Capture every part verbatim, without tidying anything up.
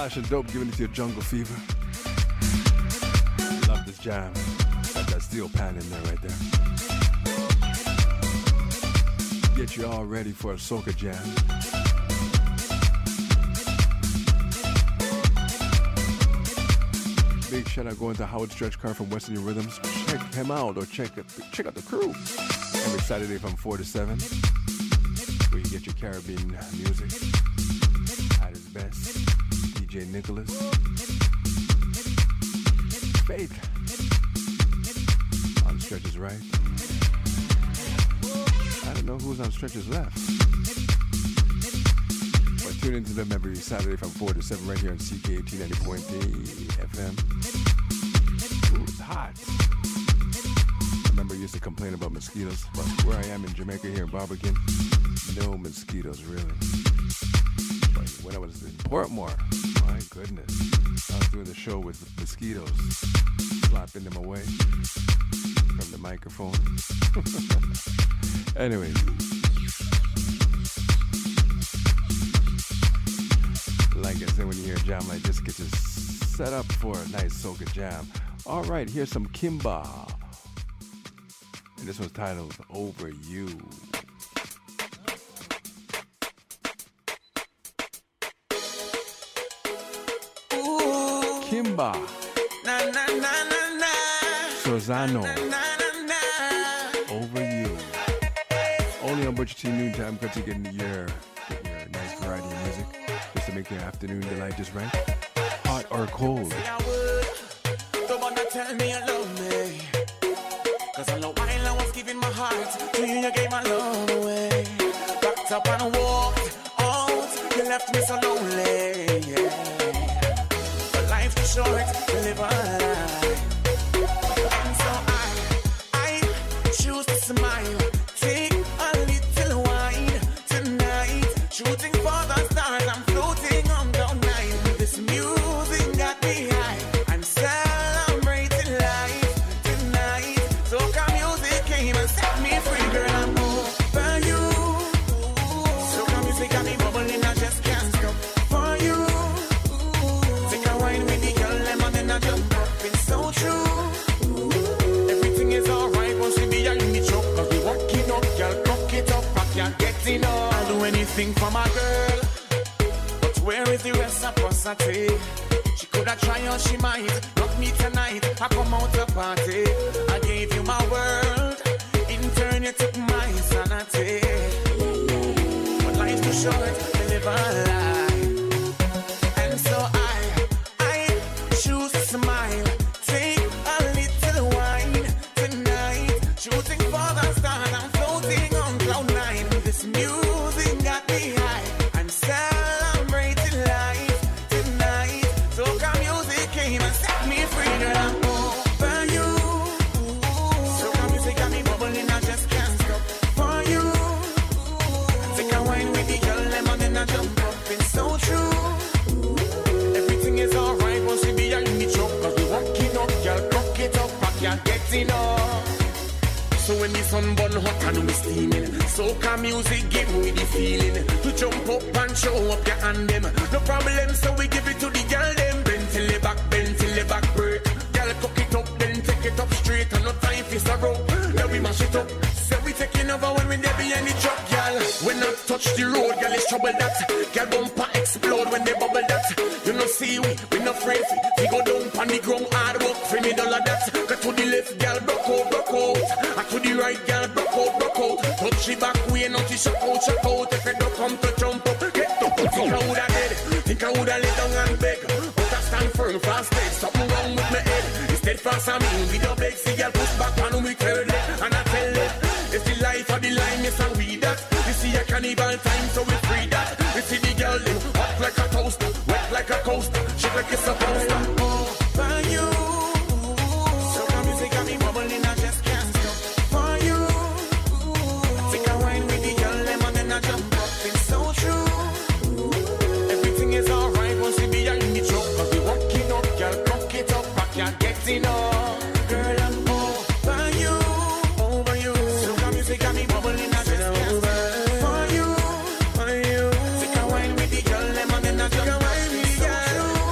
Flash and Dope giving it to your jungle fever. Love this jam. Got that steel pan in there right there. Get you all ready for a soca jam. Big shout out going to Howard Stretchcar from Western New Rhythms. Check him out or check check out the crew every Saturday from four to seven, where you get your Caribbean music at its best. D J Nicholas, Faith on Stretch's right. I don't know who's on Stretch's left. But tune into them every Saturday from four to seven right here on C K A T ninety point three F M. Ooh, it's hot. I remember I used to complain about mosquitoes, but where I am in Jamaica here in Barbican, no mosquitoes really. But when I was in Portmore, my goodness, I was doing the show with mosquitoes, slapping them away from the microphone. Anyways, like I said, when you hear a jam like this, get you set up for a nice soca jam. All right, here's some Kimba. And this one's titled Over You. Ooh. Kimba. Na, na, na, na, na. Sozano. Na, na, na, na. Over You. Only on Butcher T Noontime, because you get your, get your nice variety of music just to make your afternoon delight just right. Hot or cold. Don't wanna tell me you love me, cause all the while I was giving my heart to you, you gave my love away. Backed up and walked out, you left me so lonely, yeah. But life too short to live a lie. And so I, I choose to smile. Take a little wine tonight, shooting for the stars, I'm floating on cloud nine. This music got me high, I'm celebrating life tonight. Soca music came and set me free, girl, I'm over you. Soca music got me bubbling, I just can't stop for you. Take a wine with the girl, lemon and I jump up, it's so true. Everything is alright once we be in the truck, cause we walking up, girl, cock it up, I can't get enough. I'll do anything for my girl, but where is the reciprocity? She coulda tried or she might, not me tonight, I come out to party. I gave you my world, in turn you took my sanity. But life's too short to live a lie. And so I, I choose to smile. Take a little wine tonight, shooting for the stars, I'm floating on cloud nine. This music got me high, I'm celebrating life tonight. Soca music came and set me free, girl, I'm over you. Soca music got me bubbling, I just can't stop for you. Take a wine with the girl, lemon and I jump up, it's so true. Everything is alright once we be in the truck, cause we walking up, girl, cock it up, I can't get enough. So when the sun burn hot and we steaming, soca music give me the feeling to jump up and show up your hand them. No problem, so we give it to the girl them. Bend till the back, bend till the back break. Girl cook it up, then take it up straight. And no time for sorrow, now we mash it up. So we taking over when we there be any truck, girl. When I touch the road, girl, it's trouble that. Girl bumper explode when they bubble that. You know see we, we no afraid. We go down on the ground hard work for me dollar that. Go to the left, girl, broke out, broke out. I to the right, girl, broke out, broke out. Touch the back way, not to shock out, shock out. If you don't come to jump up, get up. Think I woulda dead, think I woulda lay down and beg. But I stand firm, fast steady, something wrong with my head. Instead fast I mean, we don't beg, see girl push back on me curl it. And I tell it, it's the life of the line, yes and we that. We see a cannibal time, so we free that. We see the girl live, hot like a toast, wet like a coaster, shake like it's supposed to. For you, soca music got me bubbling, I just can't stop for you. Take a wine with the girl, lemon and I jump up, it's so true. Everything is alright once we be in the truck, cause we walking up, girl, cock it up, I can't get enough. Girl, I'm over you, over you. Soca music got me bubbling, I just can't stop for you, for you. Take a wine with the girl, lemon and I jump up, it's so true.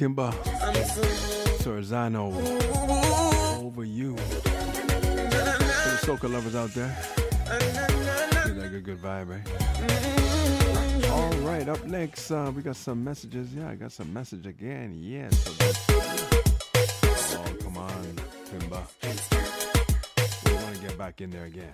Kimba Sorzano, Over You. For the soca lovers out there, get that good, good vibe, right? All right, up next, uh, we got some messages. Yeah, I got some message again. Yeah. So oh, come on, Kimba. We want to get back in there again.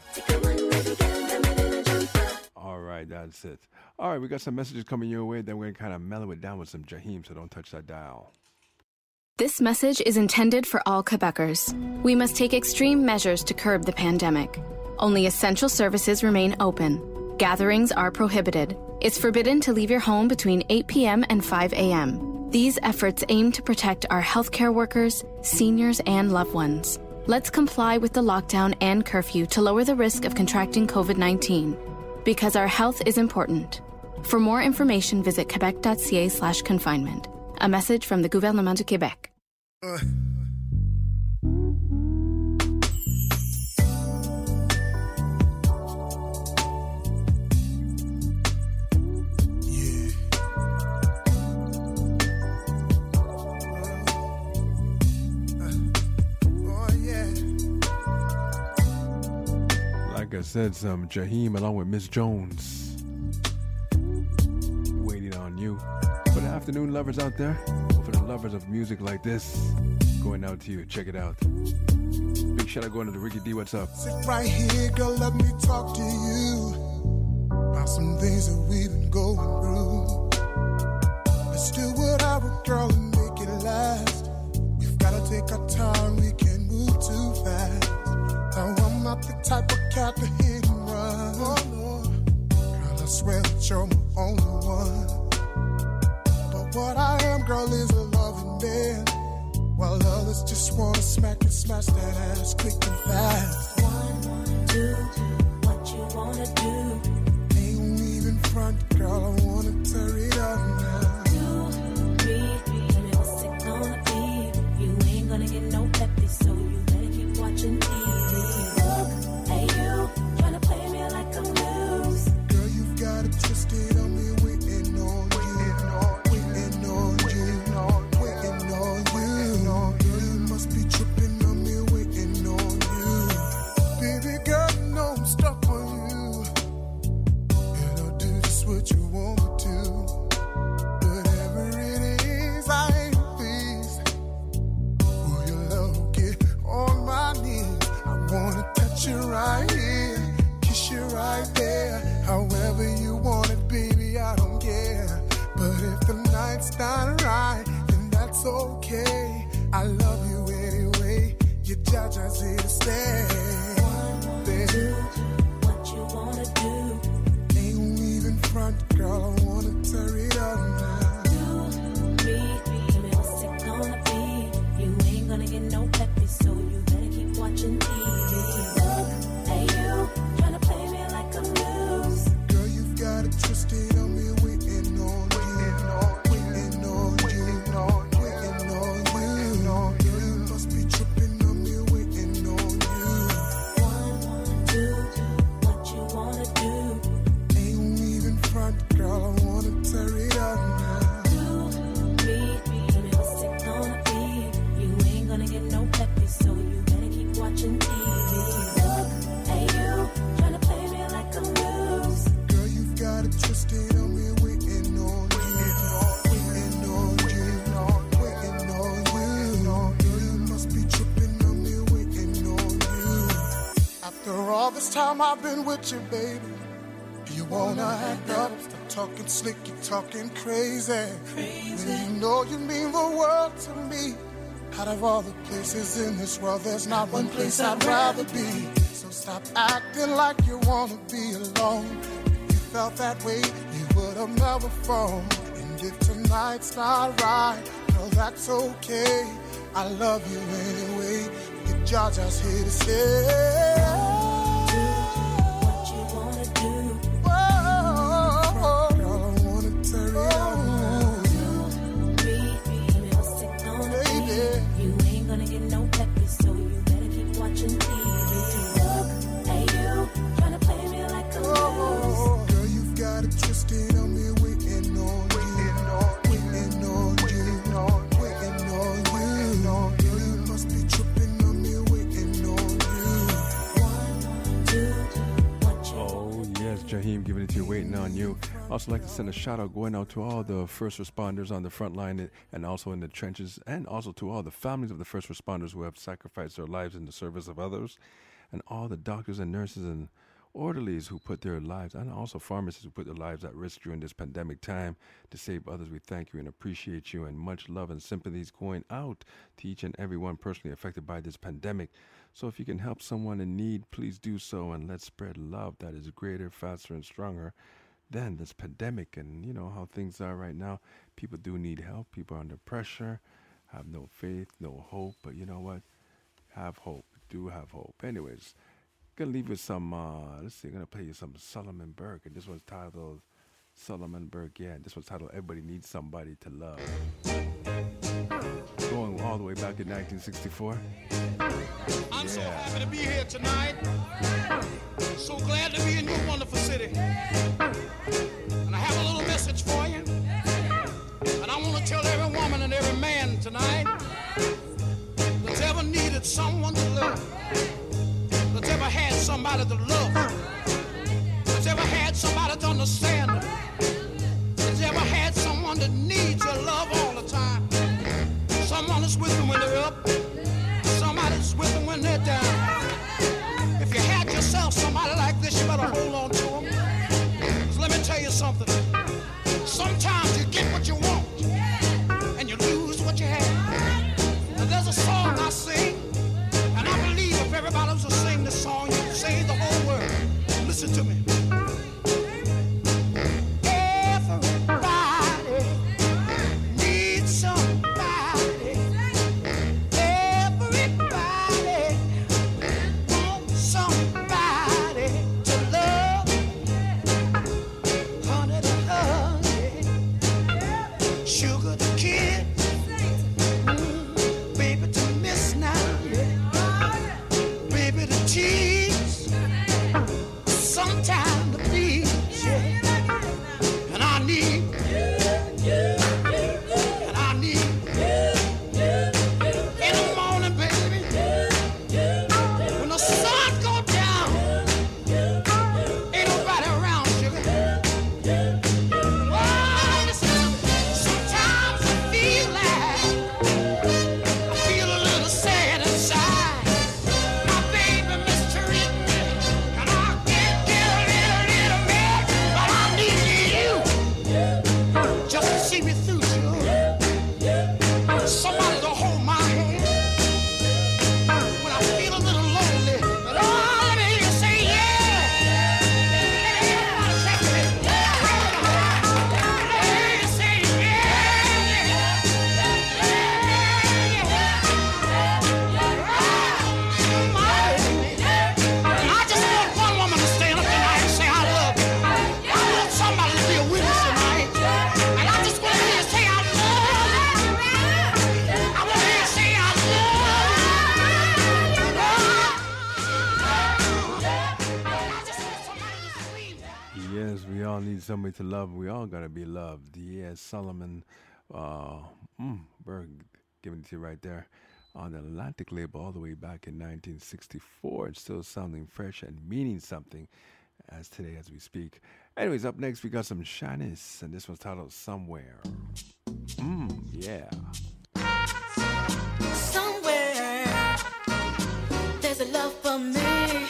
All right, that's it. All right, we got some messages coming your way. Then we're going to kind of mellow it down with some Jaheim, so don't touch that dial. This message is intended for all Quebecers. We must take extreme measures to curb the pandemic. Only essential services remain open. Gatherings are prohibited. It's forbidden to leave your home between eight p.m. and five a.m. These efforts aim to protect our healthcare workers, seniors, and loved ones. Let's comply with the lockdown and curfew to lower the risk of contracting covid nineteen. Because our health is important. For more information, visit quebec.ca slash confinement. A message from the Gouvernement du Québec. Uh. Like I said, some Jaheim along with Miss Jones. Waiting on you. For the afternoon lovers out there, or for the lovers of music like this, going out to you. Check it out. Big shout out going to the Ricky D. What's up? Sit right here, girl, let me talk to you about some things that we've been going through. Let's do what I would, girl, and make it last. We've gotta take our time, we can't move too fast. Now I'm not the type of cat to hit and run. Oh, no. Girl, I swear that you're my only one. What I am, girl, is a loving man. While others just wanna smack and smash that ass quick and fast. One, two, what you wanna do? Ain't even front, girl, I wanna tear it up now. Two, three, tell me what's it gonna be? You ain't gonna get no peppy, so you better keep watching T V. Look, hey you, tryna play me like I'm loose. Girl, you've got it twisted on me, waiting on you. Right here, kiss you right there. However you want it, baby, I don't care. But if the night's not right, then that's okay. I love you anyway. Your Jaja's here to stay. One, two, what you wanna do? Ain't even front, girl, I wanna tear it up now. Two, three, tell me what's it gonna be? You ain't gonna get no peppy, so you better keep watching T V. Twisted on me, waiting on you, waiting on you, waiting on you. Girl, you must be tripping on me, waiting on you. One, two, what you wanna do? Ain't even front, girl, I wanna tear it up now. Two, three, tell me what's it gonna be? You ain't gonna get no peppy, so you better keep watching T V. Look, hey you, tryna play me like I'm loose. Got it twisted on me, waiting on you, waiting on you, waiting on you. Girl, you must be tripping on me, waiting on you. After all this time I've been with you, baby, you wanna act up, stop talking slick, you talking crazy. Crazy. When you know you mean the world to me. Out of all the places in this world, there's not one place I'd rather be. So stop acting like you wanna be alone. Felt that way, you would have never phoned. And if tonight's not right, no, that's okay. I love you anyway. Your Jaja's here to stay. Do what you wanna do. Whoa, girl, I wanna tear it up now. Two, three, tell me what's it gonna Baby. be? You ain't gonna get no peppy, so you better keep watching T V. Look, hey you, tryna play me like a loose. Got it twisted on me, waiting on you, waiting on you, waiting on you. Jaheim giving it to you, waiting on you. Also like to send a shout out going out to all the first responders on the front line and also in the trenches, and also to all the families of the first responders who have sacrificed their lives in the service of others, and all the doctors and nurses and orderlies who put their lives, and also pharmacists who put their lives at risk during this pandemic time to save others. We thank you and appreciate you, and much love and sympathies going out to each and every one personally affected by this pandemic. So if you can help someone in need, please do so, and let's spread love that is greater, faster, and stronger than this pandemic. And you know how things are right now. People do need help. People are under pressure, have no faith, no hope. But you know what? Have hope. Do have hope. Anyways, gonna leave you with some, uh, let's see, I'm gonna play you some Solomon Burke. And this one's titled Solomon Burke. Yeah, this one's titled Everybody Needs Somebody to Love. Going all the way back in nineteen sixty-four. I'm yeah. so happy to be here tonight. So glad to be in your wonderful city. And I have a little message for you. And I want to tell every woman and every man tonight that's ever needed someone to love, that's ever had somebody to love, that's ever had somebody to understand, that's ever had someone that needs your love all the time. Someone is with them when they're up, somebody's with them when they're down. If you had yourself somebody like this, you better hold on to them. 'Cause let me tell you something. Sometimes you get what you want, and you lose what you have. And there's a song I sing, and I believe if everybody was to sing this song, you'd save the whole world. Listen to me. Somebody to love. We all gotta be loved. Yes, Solomon uh, mm, Burke giving it to you right there on the Atlantic label all the way back in nineteen sixty-four. It's still sounding fresh and meaning something as today as we speak. Anyways, up next we got some Shanice, and this one's titled Somewhere. Mmm, yeah. Somewhere there's a love for me.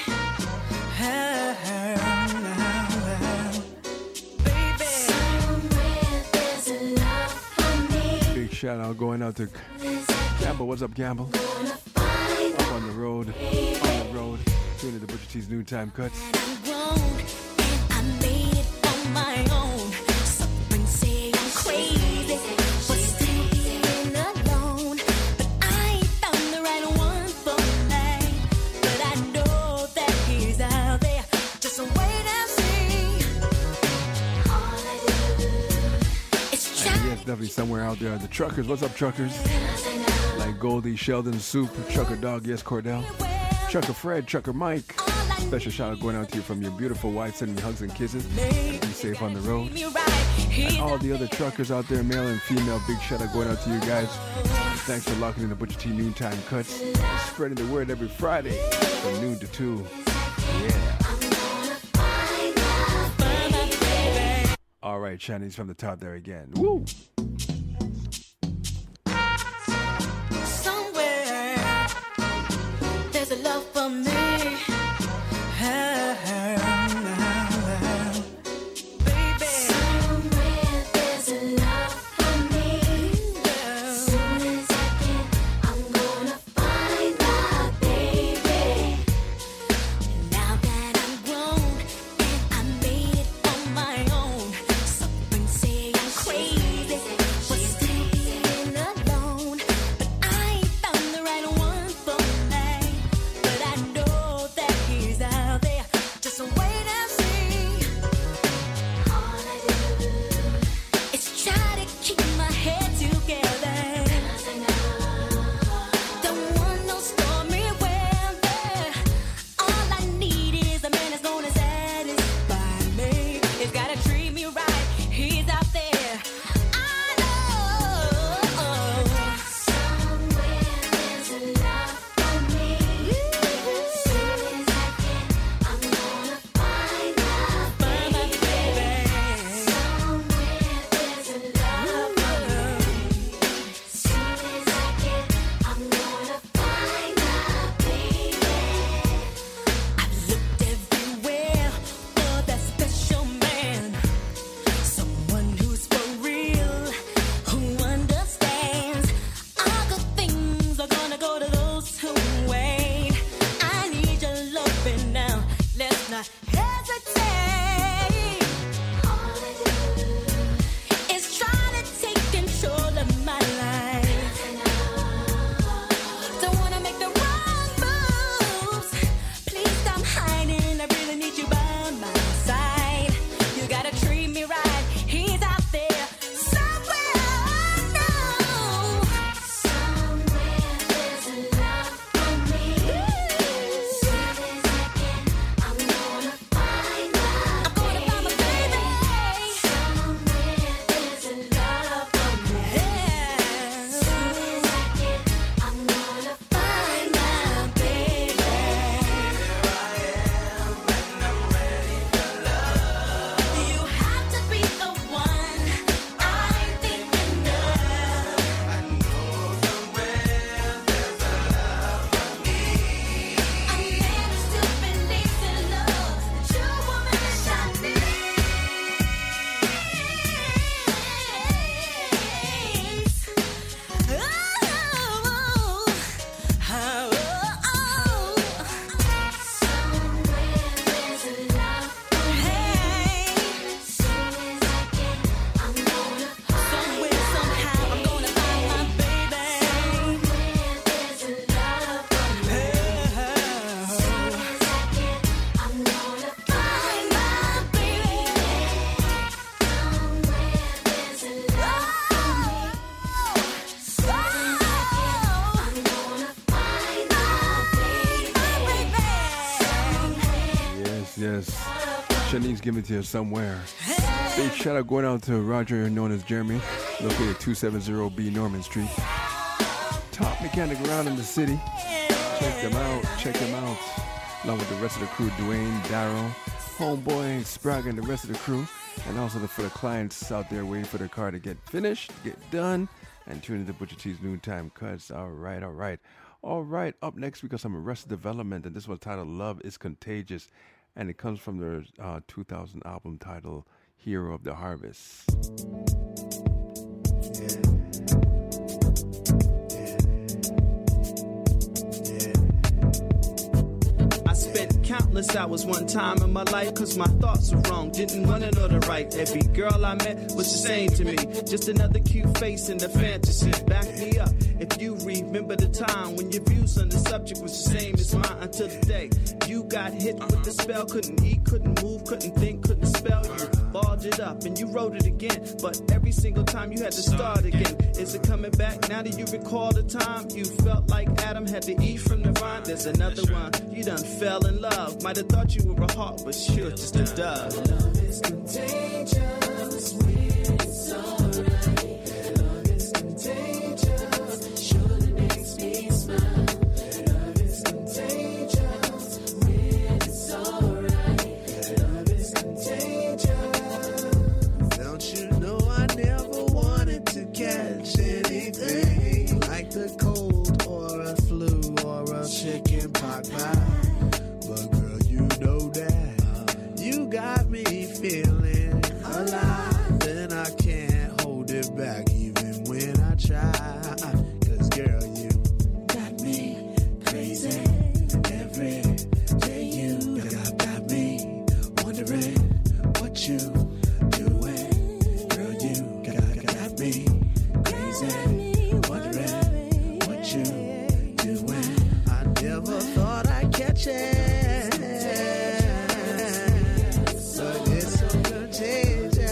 Shout out going out to Campbell. What's up, Campbell? Up on the road, on the road, tuning to the Butcher T's noontime cuts. I'm grown and I made it on my own. Some say I'm crazy for still being alone, but I ain't found the right one for me. But I know that he's out there, just wait and see. All I do is try. Yes, definitely somewhere out there. The truckers, what's up, truckers? Like Goldie, Sheldon, Soup, Trucker Dog, yes, Cordell, Trucker Fred, Trucker Mike. Special shout out going out to you from your beautiful wife, sending hugs and kisses. Be safe on the road. And all the other truckers out there, male and female, big shout out going out to you guys. Thanks for locking in the Butcher T noontime cuts, spreading the word every Friday from noon to two. Yeah. All right, Shanice from the top there again. Woo! Somewhere there's a love for me. Baby. Somewhere there's a love for me. Soon as I can, I'm gonna find my baby. Now that I'm grown and I made it on my own, some say I'm crazy for still being alone. But I ain't found the right one for me. But I know that he's out there. Just wait and see. All I do is try to keep my head together. 'Cause I know don't want no stormy weather. All I need is a man that's gonna satisfy me. He's gotta treat me right. He's out there. I know somewhere there's a love for me. Soon as I can, I'm gonna find my baby. Somewhere there's a love for me. Soon as I can, I'm gonna find my baby. I've looked everywhere for that special man, someone who's for real, who understands. All good things are gonna go to those who wait. I need your loving now. Let's not hesitate. All I do is try to take control of my life. Don't wanna make the wrong moves. Please stop hiding. I really need you by my side. You gotta treat me right. He's out there somewhere. I know somewhere there's a love for me. Soon as I can, I'm gonna find my I'm gonna find my baby. Somewhere there's a love for me. Soon as I can, I'm gonna find my baby. You have to be the one I'm thinking of. I know somewhere there's a love for me. A man who still believes in love, the true woman that shall needs. Oh, oh, oh. Somewhere there's a love for me. Soon as I can, I'm gonna somewhere somehow I'm gonna find my baby. Somewhere there's a love for me. Soon as I can, I'm gonna find my baby. Somewhere there's a love for me. Soon as I can, I'm gonna find my baby. Yes, yes. Shanice, give it to you somewhere. Big shout out going out to Roger, known as Jeremy, located two seventy B Norman Street. Top mechanic around in the city. Check them out, check them out. Along with the rest of the crew, Dwayne, Daryl, Homeboy, Sprague, and the rest of the crew. And also the, for the clients out there waiting for their car to get finished, get done, and tune into Butcher T's Noontime Cuts. All right, all right. All right, up next we got some Arrested Development, and this one's titled Love is Contagious. And it comes from their uh, two thousand album titled Hero of the Harvest. I spent countless hours one time in my life cause my thoughts were wrong, didn't wanna know the right. Every girl I met was the same to me, just another cute face in the fantasy. Back me up if you remember the time when your views on the subject was the same as mine until the day you got hit with the spell. Couldn't eat, couldn't move, couldn't think, couldn't spell. You balled it up and you wrote it again, but every single time you had to start again. Is it coming back now that you recall the time you felt like Adam had to eat from the vine? There's another one, you done fell in love. Might have thought you were a hawk, but you're just a dove. Love is contagious when it's alright. Love is contagious, surely makes me smile. Love is contagious when it's alright. Love is contagious. rock mine. But girl, you know that you got me feeling alive. Then I can't hold it back even when I try. Cause girl, you got me crazy. Every day you got, got me wondering what you doing. Girl, you got, got me crazy. Wondering what you doing. I never thought I'd catch it, but it's so contagious.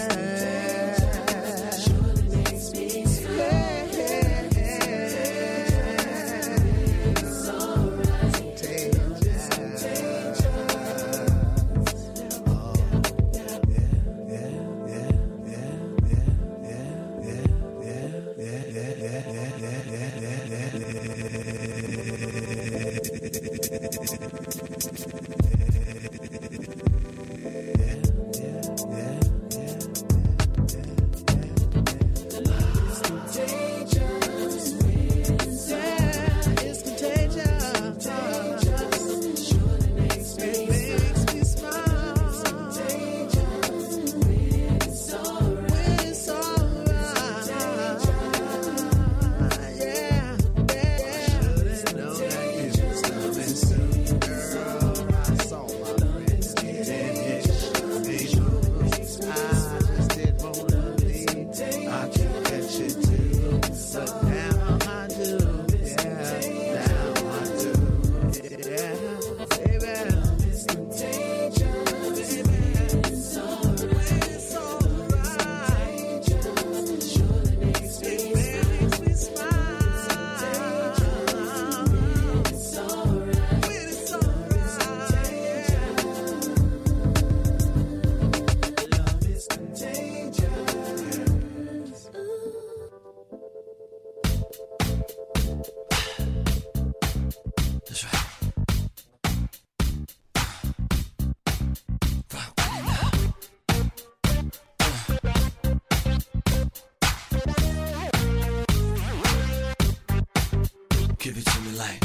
Give it to me like,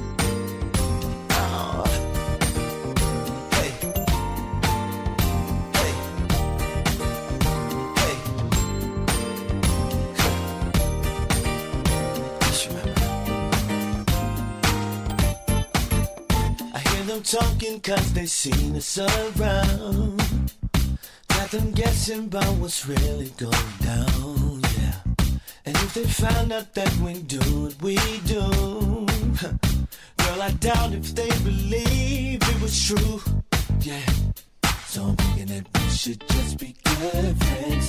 oh, hey, hey, hey. Just remember, I hear them talking 'cause they seen us around. Got them guessing about what's really going down, yeah. And if they found out that we do what we do, girl, I doubt if they believe it was true, yeah. So I'm thinking that we should just be good friends.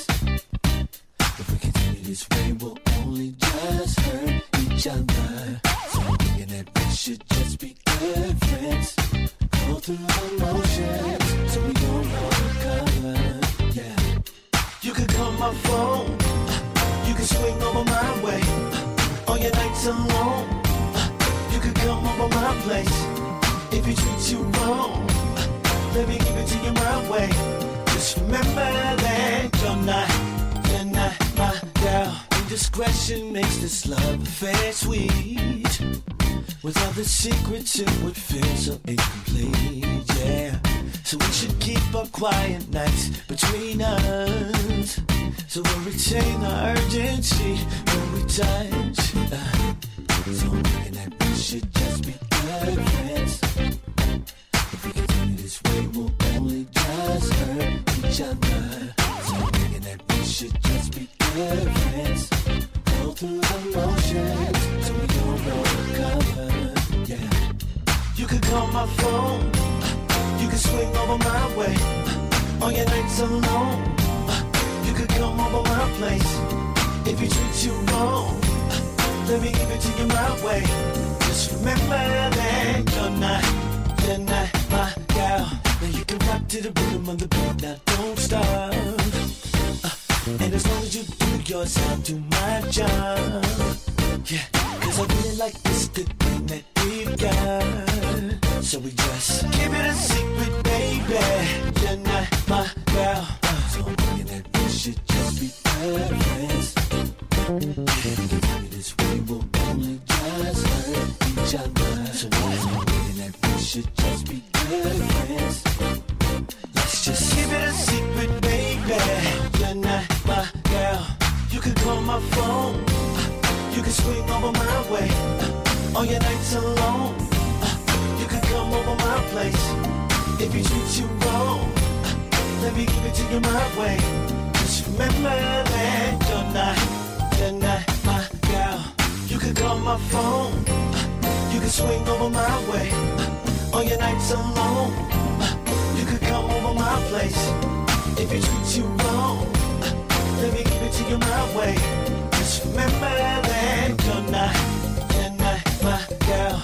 If we continue this way, we'll only just hurt each other. So I'm thinking that we should just be good friends. Go through the motions, so we don't recover, yeah. You could call my phone, you can swing over my way, uh, on your nights alone. Uh, you could come over my place. If he treats you wrong, uh, let me give it to you my way. Just remember that you're not, you're not my girl. Indiscretion makes this love affair sweet. Without the secrets, it would feel so incomplete, yeah. So we should keep our quiet nights between us, so we'll retain our urgency when we touch. Uh, so I'm thinking that we should just be good friends. If we continue this way, we'll only just hurt each other. So I'm thinking that we should just be good friends. Go through the motions, so we don't recover, yeah. You could call my phone, you can swing over my way, on your nights alone. You could come over my place. If he treats you wrong, let me give it to you my way. Just remember that you're not, you're not my girl. Now you can rock to the rhythm of the beat, now don't stop. uh, And as long as you do yours, I'll do my job, yeah. 'Cause I really like this good thing that we've got. So we just keep it a secret, baby. You're not my girl, uh, so I'm thinking that we should just be good friends. If you continue this way, we'll only just hurt each other. So I'm thinking that that we should just be good friends. Let's just keep it a secret, baby. You're not my girl. You can call my phone. You can swing over my way. On your nights alone, you can come over my place. If you treat you wrong, let me give it to you my way. Just remember that you're not, you're not my girl. You can call my phone. You can swing over my way. On your nights alone, you can come over my place. If you treat you wrong, let me give it to you my way. Just remember that you're not, you're not my girl.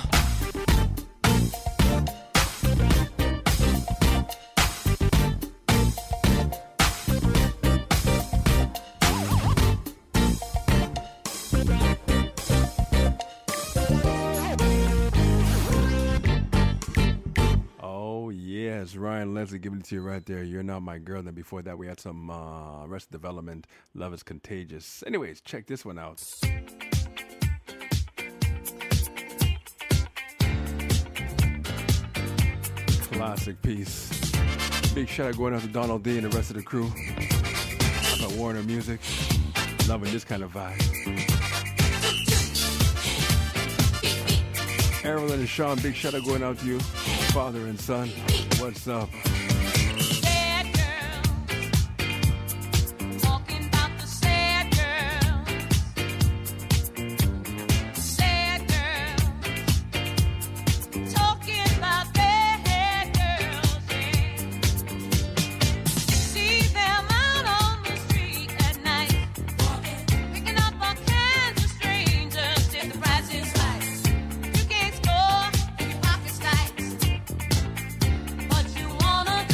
Yes, Ryan Leslie giving it to you right there. You're Not My Girl. Then before that, we had some uh, Arrested Development, Love is Contagious. Anyways, check this one out. Classic piece. Big shout out going out to Donald D and the rest of the crew. About Warner Music. Loving this kind of vibe. Errol and Sean, big shout out going out to you. Father and son, what's up? Sad girls, talking about the sad girls. Sad girls, talking about bad girls. Yeah. See them out on the street at night, picking up all kinds of strangers if the price is right. You can't score if your pocket's tight. But you wanna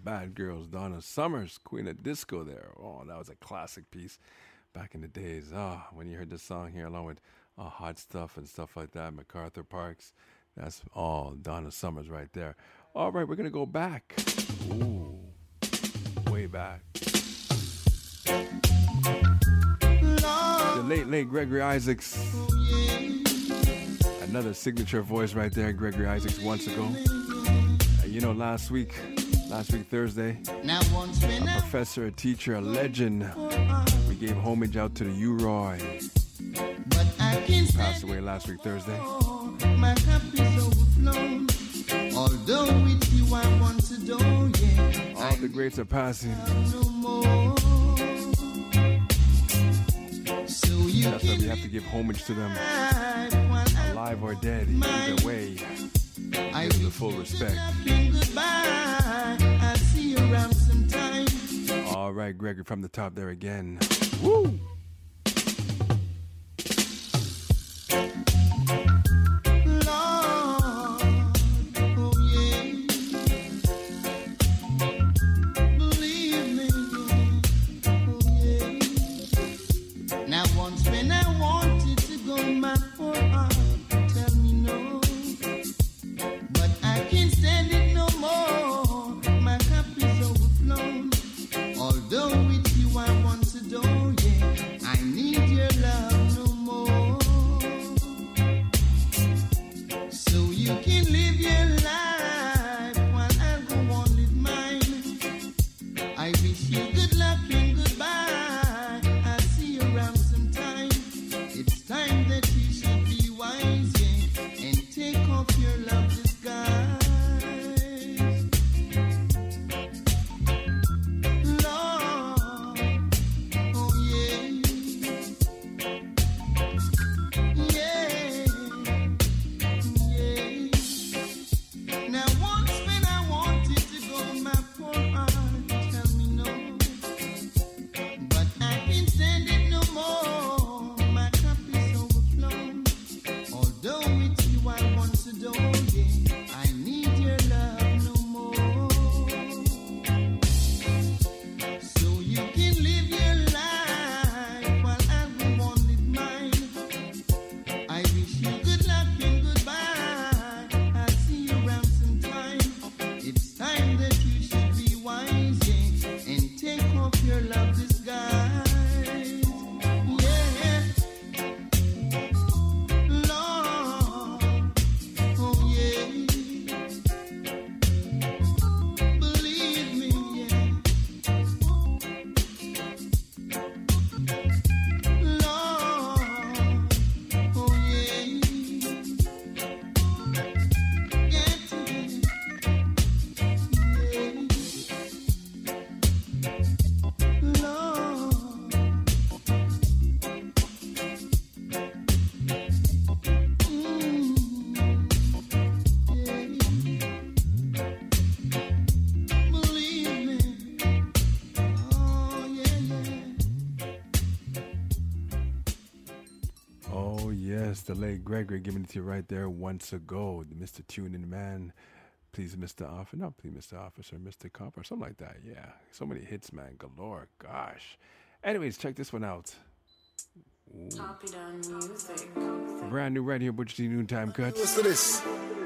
Bad Girls, Donna Summers, Queen of Disco there. Oh, that was a classic piece back in the days. Ah, when you heard this song here along with uh, Hot Stuff and stuff like that, MacArthur Parks, that's all Donna Summers right there. All right, we're going to go back. Ooh, way back. The late, late Gregory Isaacs. Another signature voice right there, Gregory Isaacs, once ago. Uh, you know, last week, last week Thursday, a professor, a teacher, a legend, we gave homage out to the U-Roy. Passed away last week Thursday. My cup is overflowing. Although with you I want to do, yeah. All the greats are passing. No more. So you That's why we have to give homage to them. Alive or dead, either way. I give the full respect. Goodbye. I'll see you around sometime. All right, Gregory, from the top there again. Woo! The late Gregory giving it to you right there once ago. The Mister Tuning Man. Please, Mister Officer. No, please, Mister Officer, Mister Cop, or something like that. Yeah. So many hits, man. Galore. Gosh. Anyways, check this one out. Copy down music. Brand new right here, Butch T Noontime Cut. Listen to this.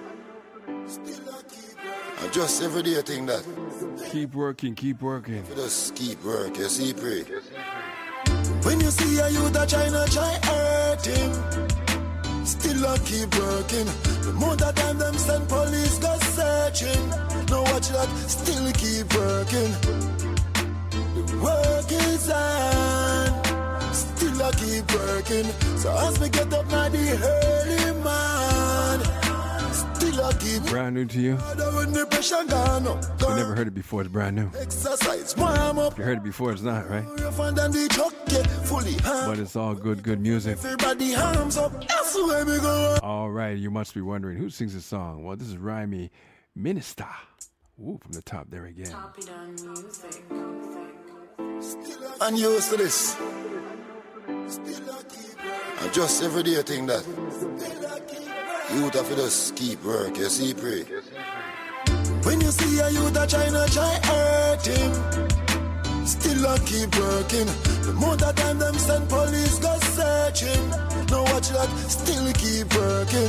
I just every day think that. Keep working, keep working. Just keep work, you see, pray. When you see a youth that try not try hurt him. Still I keep working. The more that time them send police go searching. Now watch that, still keep working. The work is on. Still I keep working. So as we get up now the early man. Still I keep brand new to you. When the pressure gone up. You never heard it before, it's brand new. Exercise, warm up. You heard it before, it's not, right? Fully, but it's all good, good music. Everybody hands up. That's where we go. All right, you must be wondering who sings this song. Well, this is Rhyme Minister. Ooh, from the top there again. Copy down music. And used to this. I just every day think that. Youth have to just keep work, you see, pray. When you see a youth a try not try hurt him, still I keep working. The more the time them send police go searching. Now watch that, still keep working.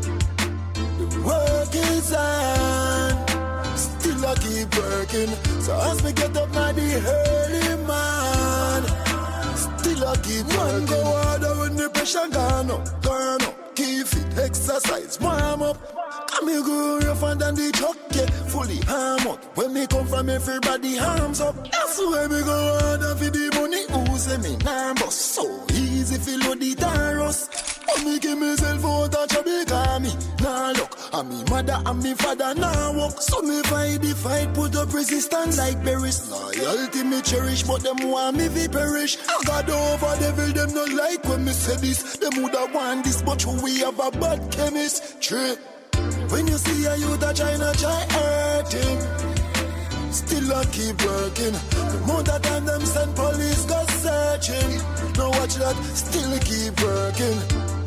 The work is on, still I keep working. So as me get up now the early man, still I keep working. Go harder when the pressure gone up, gone up. Keep fit, exercise, warm up. Come here, go rougher than the truck, yeah. Fully arm up. When me come from everybody, arms up. That's why me go harder for the money. Who say me nah bust? So easy for load the Taurus. When me give myself out of trouble, cause me nah look. And me mother and me father nah walk. So me fight the fight, put up resistance like berries. Loyalty me cherish, but them want me to perish. I got over devil, them not like when me say this. Them woulda want this, but we have a bad chemistry. When you see a youth a try not try hurt him, still I keep working. The more the time them send police go searching. Now watch that, still keep working.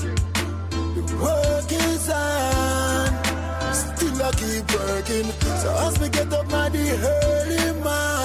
The work is on, still I keep working. So as we get up now the early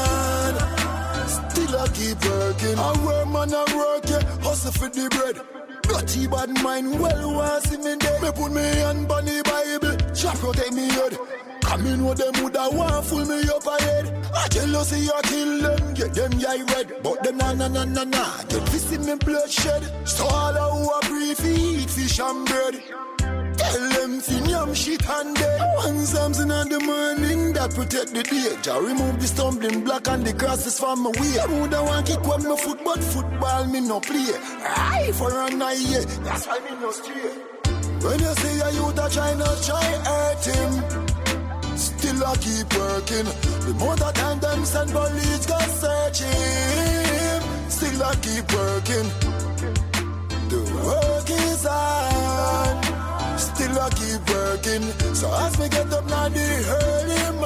man, still I keep working. I work man I work, yeah, hustle for the bread. Bloody bad mind, well was in me there. Me put me on bunny Bible, Jah protect me head. Come in with them woulda want full me up ahead. I jealousy I kill them, get them yeah red. But them na na na na na, get visit me bloodshed. So all who a breathe eat fish and bread. Tell them fin yam shit and dead. One Samson in the morning that protect the day. Jah remove the stumbling block and the crosses from my way. I woulda want kick when me foot, but football me no play. Aye for a night, yeah, that's why me no stray. When you see a youth a try not try hurt him, still I keep working. The more the time them send police go searching, still I keep working. The work is on, still I keep working. So as me get up now the early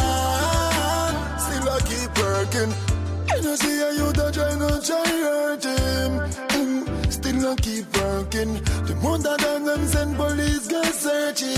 man, still I keep working. And you see a youth a try not try hurt him, mm, still I keep working. The more the time them send police go searching,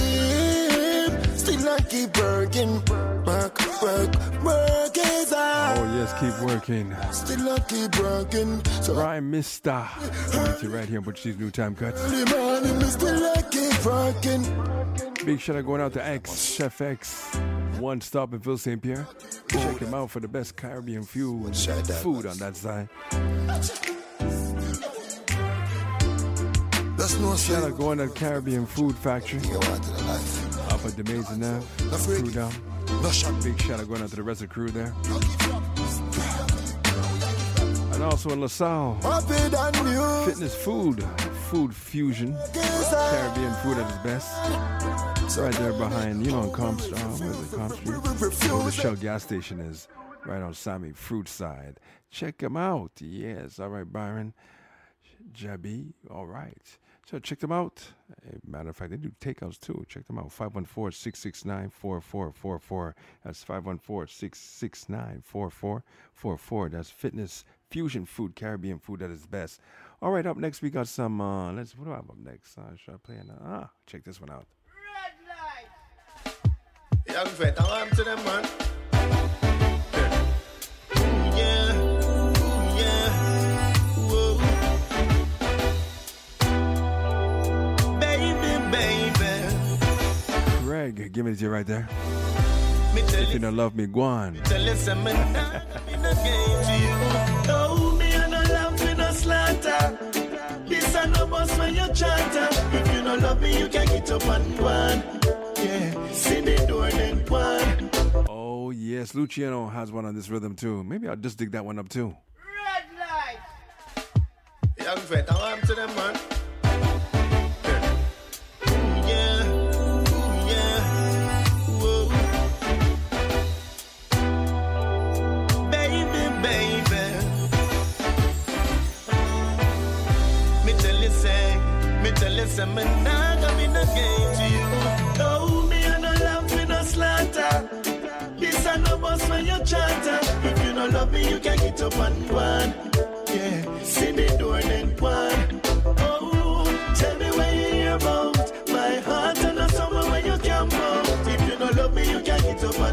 still I keep working. Work, work, work is on. Oh yes, keep working. Still I keep working. So Prime Mister coming to you right here on Butch T's New Time Cuts. early morning, me still I keep working. Big shout out going out to X, Chef X, one stop in Ville Saint Pierre. Check him out for the best Caribbean food, food on that side. That's no Shout out going to Caribbean Food Factory up at the Maison Ave, crew down. Big shout out going out to the rest of the crew there. And also in LaSalle, Fitness Food, Food Fusion, Caribbean food at its best. Right there behind, you know, on Comp, uh, where is it, Comp Street? Where the Shell gas station is, right on Sami Fruit side. Check them out. Yes, all right, Byron, Jabi, all right. So check them out. As a matter of fact, they do takeouts too. Check them out. five one four, six six nine, four four four four. That's five one four, six six nine, four four four four. That's Fitness Fusion Food, Caribbean food at its best. All right, up next we got some, uh, let's, what do I have up next? Uh, should I play it now? Ah, check this one out. Yeah, I'm fed. I'm to them, man. Yeah, yeah, whoa. Baby, baby. Greg, give it to you right there. If you don't love me, go on. Tell you something, in the game to you. Oh, me and no love, me no slaughter. This and no boss when you chatter. If you don't love me, you can get up and one. Yeah, see the door then one. Oh, yes, Luciano has one on this rhythm too. Maybe I'll just dig that one up too. Red light. Yeah, I'm fed. I'm to them, man. Yeah, yeah, whoa. Baby, baby. Me tell you, say, me tell you, say, me not gonna be no game to you. Oh, me and no love, me no slaughter. This and no boss when you chatter. If you don't love me, you can get up and one. Yeah, see the door then one. Oh, tell me what you hear about. My heart and the summer when you come out. If you don't love me, you can get up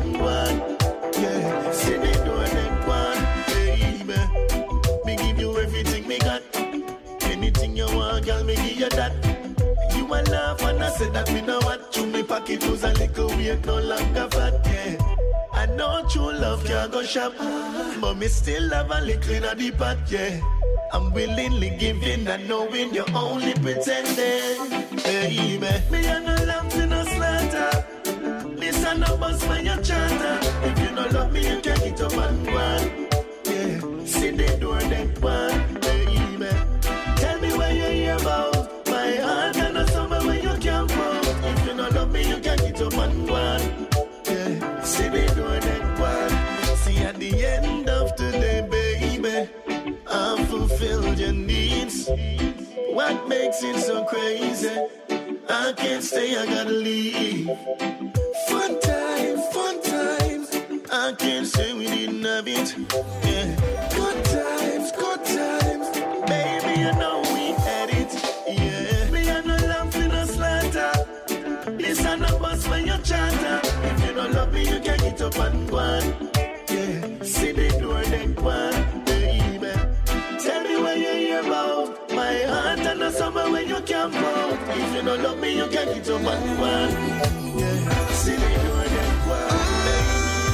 lose a little weight, no longer fat, yeah. I know true love can't go shop, but me still have a little in a deep pot, yeah. I'm willingly giving and knowing you're only pretending, baby. Me and no love to no slaughter. Listen no bus when you chatter. If you don't love me, you can get up and one. Yeah, see the door that one, baby. Tell me what you hear about. My heart and the summer when you can't go. If you don't love me, you can get up and one. Yeah, see the door that one. See at the end of today, baby, I've fulfilled your needs. What makes it so crazy? I can't stay, I gotta leave. Fun times, fun times. I can't say we didn't have it. Yeah. Good times, good times. Baby, you know we had it. Yeah. Me and no love in a slaughter. Listen no bus when you chatter. If you don't love me, you can get up and go on. Yeah. See the door then go on, baby. Tell me what you hear about. My heart and the summer when you can't go. If you don't love me, you can get up and go on. Yeah. See the door then go on, baby.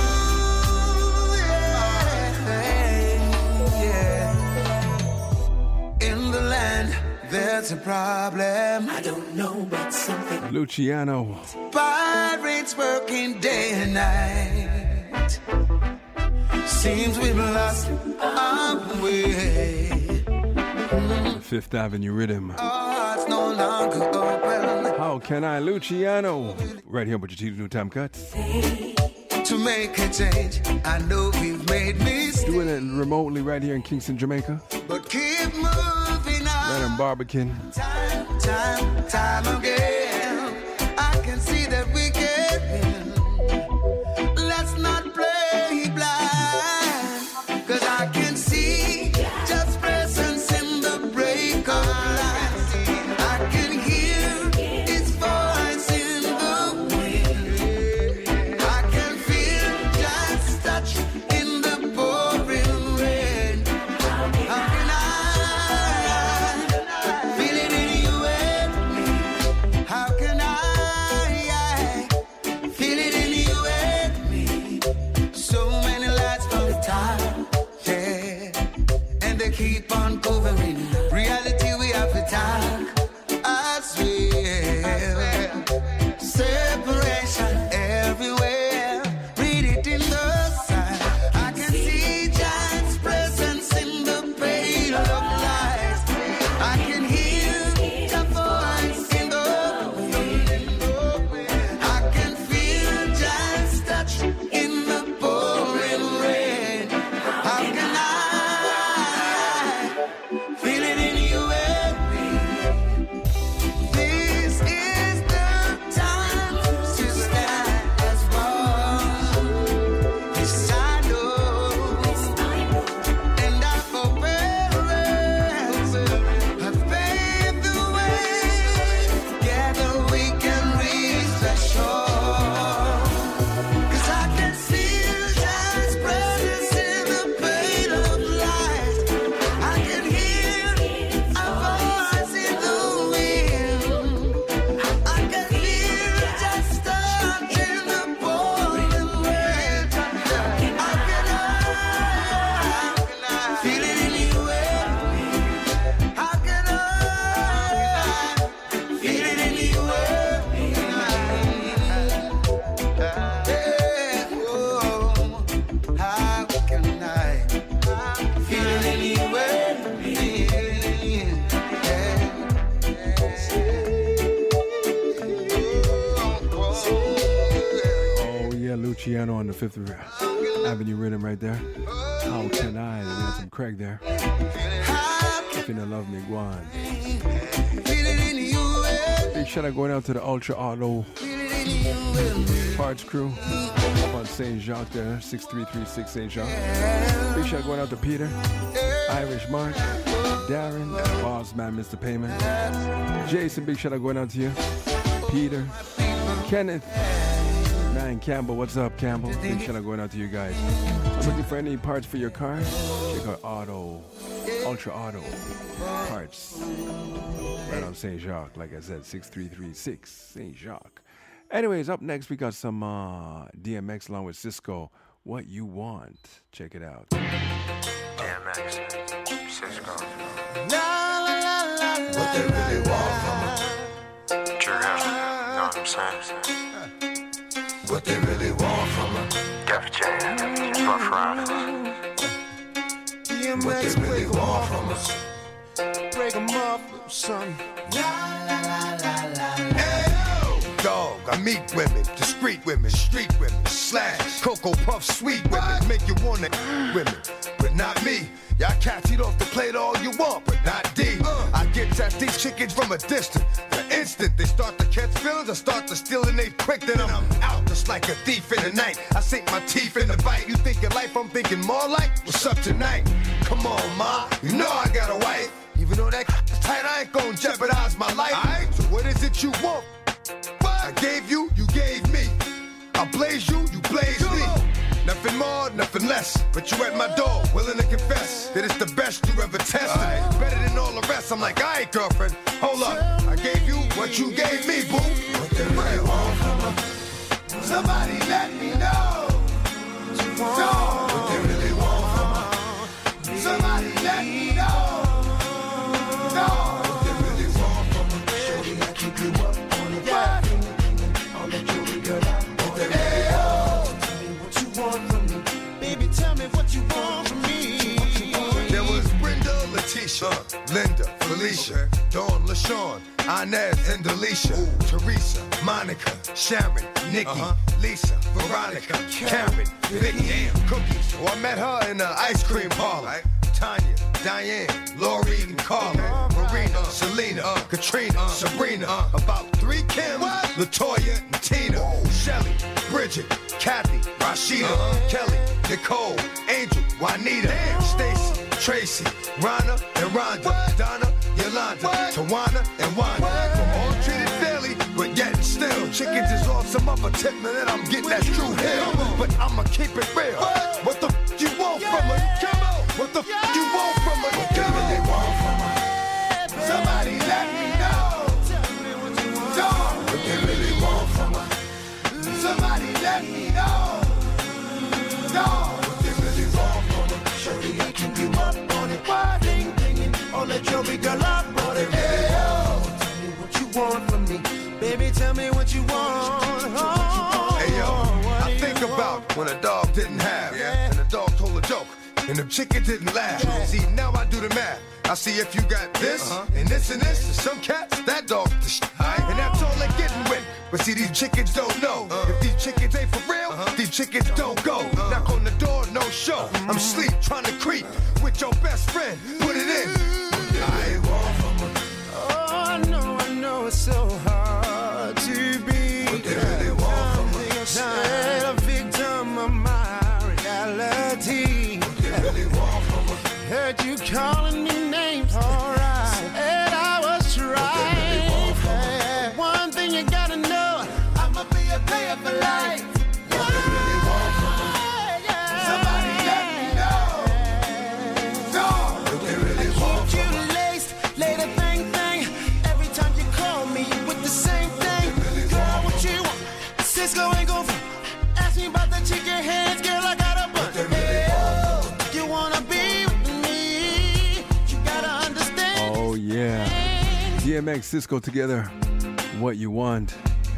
There's a problem. I don't know, but something. Luciano. Pirates working day and night. Seems we've lost our way. Mm. Fifth Avenue Rhythm. Our hearts no longer open. How can I, Luciano? Right here with your T's New Time Cuts. To make a change, I know we've made mistakes. Doing it remotely right here in Kingston, Jamaica. But keep moving on. Right in Barbican. Time, time, time again. I can see that we can win. Let's not play blind. Cause I can see just presence in the break of light. I can hear its voice in the wind. I can feel just touch in the pouring rain. How can I feel it in you and me? How can I feel it in you and me? So many lights from the top, yeah, and they keep on covering reality we have to talk. I swear, separation everywhere. Read it in the sign. I can see God's presence in the pale of light. I can hear the voice in the wind. I can feel God's touch in the pouring rain. How can I feel it in you and me? This is the time to stand as one. This I know, and our forbearance have paved the way. Together we can reach the shore. 'Cause I can feel God's presence in the pale of light. I can hear a voice in the wind. I can feel just touch in the pouring rain. How can I feel it in you and me? How can I feel it in you and me? Yeah, oh, how can I feel it in you and me? Oh, yeah, Luciano on the Fifth Avenue Rhythm right there. How can I? And we had some Craig there. If you don't love me, go on. Feel it in you and Big shout out going out to the Ultra Auto Parts crew up on Saint Jacques there, six three three six Saint Jacques. Big shout out going out to Peter, Irish Mark, Darren, Boss Man, Mister Payment, Jason. Big shout out going out to you, Peter, Kenneth, man, Campbell. What's up, Campbell? Big shout out going out to you guys. So looking for any parts for your car? Check out Auto, Ultra Auto Parts. Right on Saint Jacques, like I said, six three three six Saint Jacques. Anyways, up next we got some uh, D M X along with Cisco. What You Want. Check it out. D M X, Cisco. What they really want from us. True, you know what I'm saying? What they really want from us. Def Jam, Rough Riders. What they really want from us. Break 'em up, son. Dog, I meet women, discreet women, street women, slash, Cocoa Puff, sweet women, make you wanna women, but not me. Y'all cats eat off the plate all you want, but not D. Uh, I get at these chickens from a distance. The instant they start to catch feelings, I start to steal and they quick, then I'm out just like a thief in the night. I sink my teeth in the bite. You think your life, I'm thinking more like, what's up tonight? Come on, ma, you know I got a wife. Even though that tight, I ain't gonna jeopardize my life. Right, so what is it you want? I gave you, you gave me. I blaze you, you blaze me. Nothing more, nothing less. But you at my door, willing to confess that it's the best you ever tested. Right. Better than all the rest. I'm like, all right, girlfriend, hold up. I gave you what you gave me, boo. What they really want from us. Somebody let me know. So, what they really want from us. Somebody let me know. So, what they really want from us. Shorty, I keep you up on the yeah. I'll let you be girl out. What they really want. Tell me what you want from me. Baby, tell me what you want from me. There was Brenda, Letitia, Linda, Felicia, Dawn, LaShawn, Inez, and Delisha, Ooh. Teresa, Monica, Sharon, Nikki, uh-huh. Lisa, Veronica, Karen, Vicky, Cookies. Oh, I met her in the ice cream parlor. Right. Tanya, Diane, Lori, and Carla, Marina, uh, Selena, uh, Katrina, uh, Sabrina, uh, about three Kim, what? Latoya, and Tina, Whoa. Shelly, Bridget, Kathy, Rashida, uh-huh. Kelly, Nicole, Angel, Juanita, Stacy, Tracy, Rhonda, and Rhonda, what? Donna, Yolanda, what? Tawana, and Wanda. We're all treated fairly, but yet still, chickens is off some other tip, man, that I'm getting that true hill. But I'ma keep it real. What, what the f you want yeah. from me? Come on. What the yeah. f you want from me? What they really want from me? Somebody let me know. Dog, what they really want from me? Somebody let me know. Dog, what they really want from me? Shorty, I keep you up on it. Ding, ding, on that jewelry girl up on it. Hey, yo, tell me what you want from me. Baby, tell me what you want. Oh, hey, yo, I think about when a dog didn't have, yeah. and the dog told a joke. And the chicken didn't laugh. Yeah. See, now I do the math. I see if you got this, uh-huh. and this and this. And some cats, that dog, the sh- right. And that's all they're getting with. But see, these chickens don't know. Uh-huh. If these chickens ain't for real, uh-huh. these chickens don't go. Uh-huh. Knock on the door, no show. Uh-huh. I'm asleep, trying to creep with your best friend. Put it in. I ain't want from her. Oh, I know, I know it's so hard to be. What they really want from her. I'm a victim of my reality. Really want from her. Heard you calling me names, alright, and I was right. Really yeah. One thing you gotta know, I'ma be a player for life. What they really want from her. Yeah. Somebody let me know. Dog, what they really want from her. You laced, later thing thing. Every time you call me with the same thing. Really girl, what you want? Cisco ain't gon' ask me about the chicken hands, girl. I got a bunch. You wanna be with me? You gotta understand. Oh yeah, D M X, Cisco together. What You Want.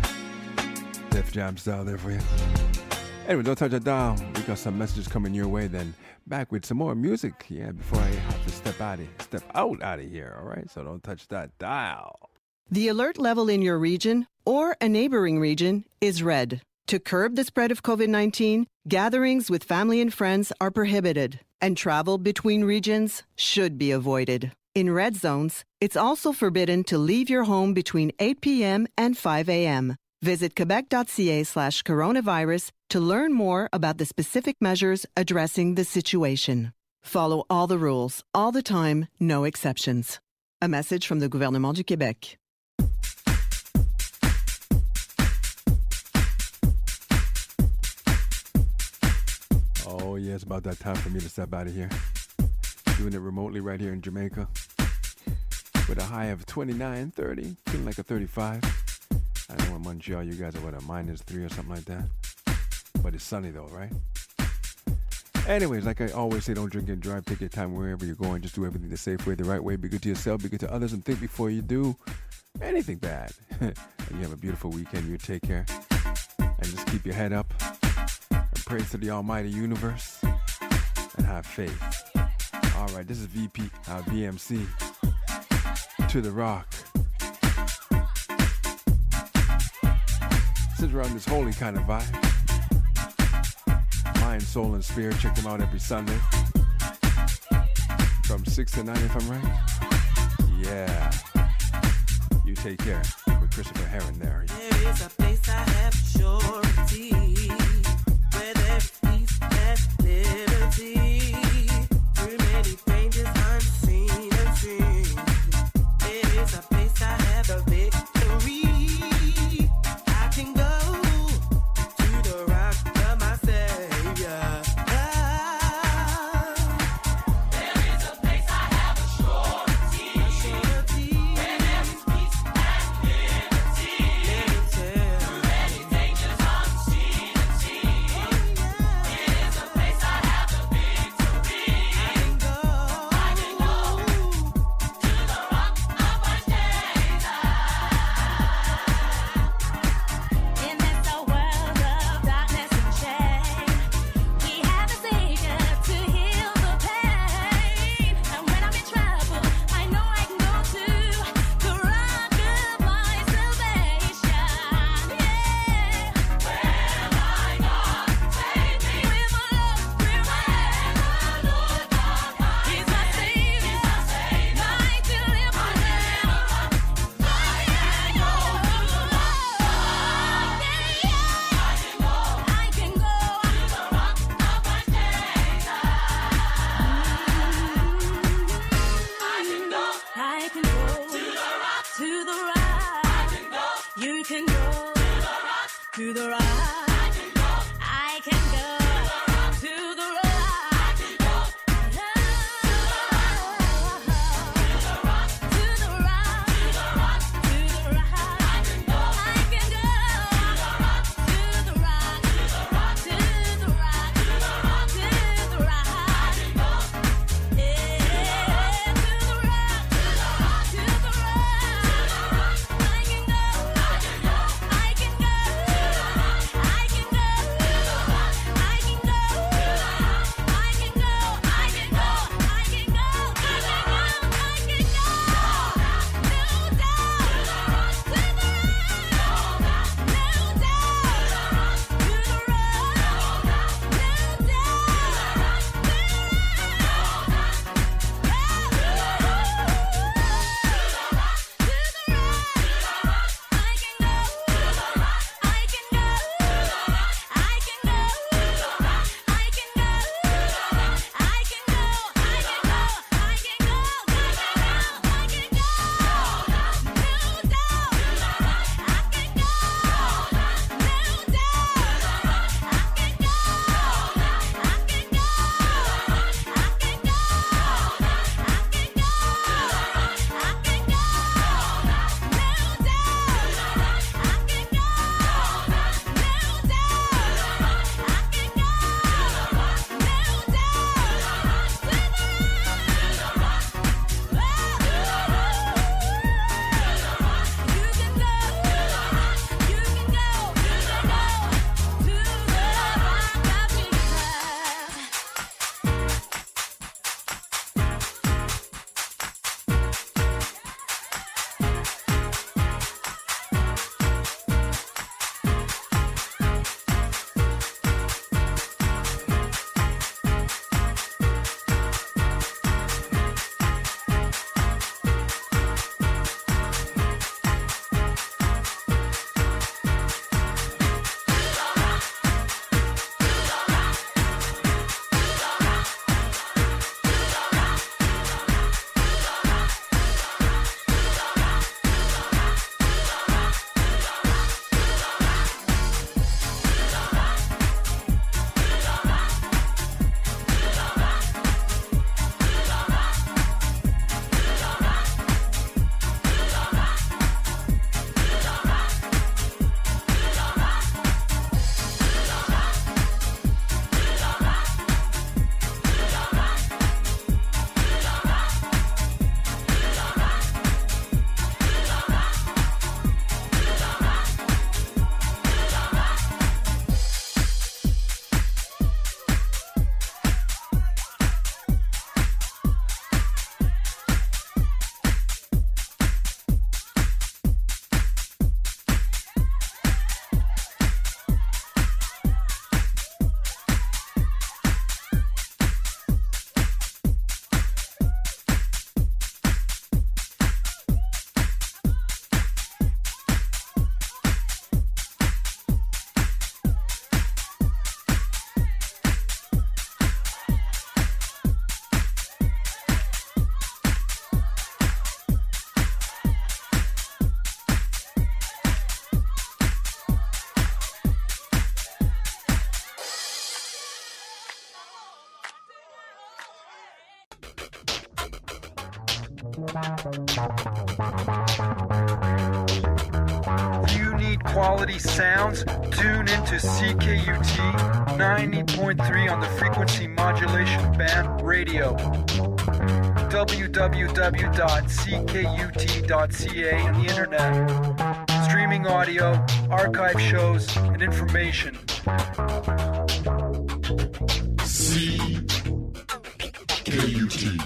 Def Jam style there for you. Anyway, don't touch that dial. We got some messages coming your way. Then back with some more music. Yeah, before I have to step out of step out out of here. All right, so don't touch that dial. The alert level in your region or a neighboring region is red. To curb the spread of COVID nineteen, gatherings with family and friends are prohibited, and travel between regions should be avoided. In red zones, it's also forbidden to leave your home between eight p.m. and five a.m. Visit quebec.ca slash coronavirus to learn more about the specific measures addressing the situation. Follow all the rules, all the time, no exceptions. A message from the Gouvernement du Québec. Oh, yeah, it's about that time for me to step out of here. Doing it remotely right here in Jamaica. With a high of twenty-nine, thirty, feeling like a thirty-five. I know in Montreal you guys are what, a minus three or something like that. But it's sunny though, right? Anyways, like I always say, don't drink and drive. Take your time wherever you're going. Just do everything the safe way, the right way. Be good to yourself, be good to others, and think before you do anything bad. And you have a beautiful weekend. You take care. And just keep your head up. And praise to the almighty universe. And have faith. All right, this is V P, uh, V M C. To the rock. Since we're on this holy kind of vibe. Mind, soul, and spirit. Check them out every Sunday. From six to nine, if I'm right. Yeah. You take care. With Christopher Heron there. There is a place I have surety, where there is peace and liberty. Through many dangers unseen and seen. There is a place I have the victory. I can go to the rock of my Savior. There is a place I have a surety, a surety. Where there is peace and liberty. Let me tell. Through many dangers You need quality sounds? Tune into C K U T ninety point three on the frequency modulation band radio. w w w dot c k u t dot c a on the internet. Streaming audio, archive shows, and information. C K U T.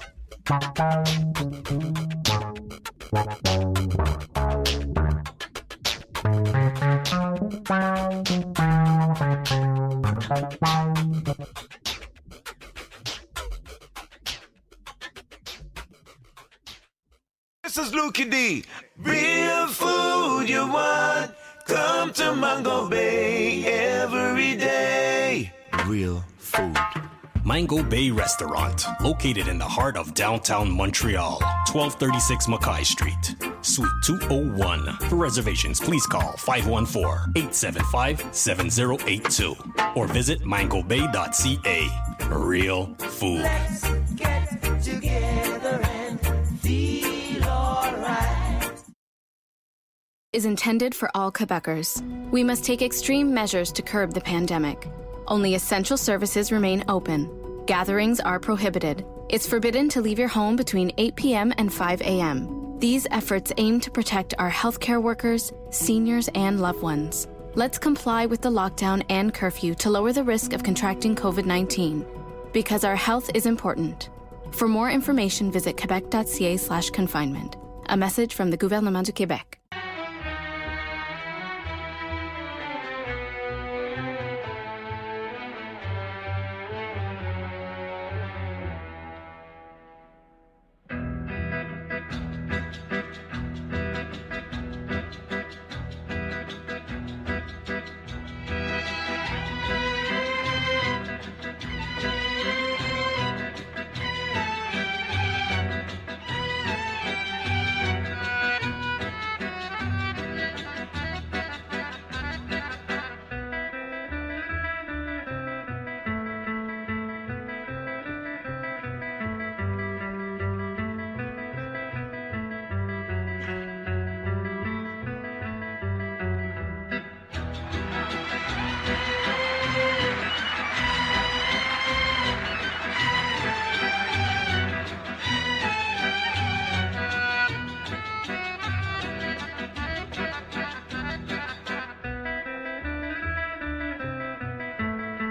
This is Lukie D. Real food you want, come to Mango Bay every day. Real food. Mango Bay Restaurant, located in the heart of downtown Montreal, twelve thirty-six Mackay Street, Suite two oh one. For reservations, please call five one four, eight seven five, seven zero eight two or visit mango bay dot c a. Real food. Let's get together and feel alright. Is intended for all Quebecers. We must take extreme measures to curb the pandemic. Only essential services remain open. Gatherings are prohibited. It's forbidden to leave your home between eight p.m. and five a.m. These efforts aim to protect our healthcare workers, seniors, and loved ones. Let's comply with the lockdown and curfew to lower the risk of contracting covid nineteen. Because our health is important. For more information, visit quebec dot c a slash confinement. A message from the Gouvernement du Québec.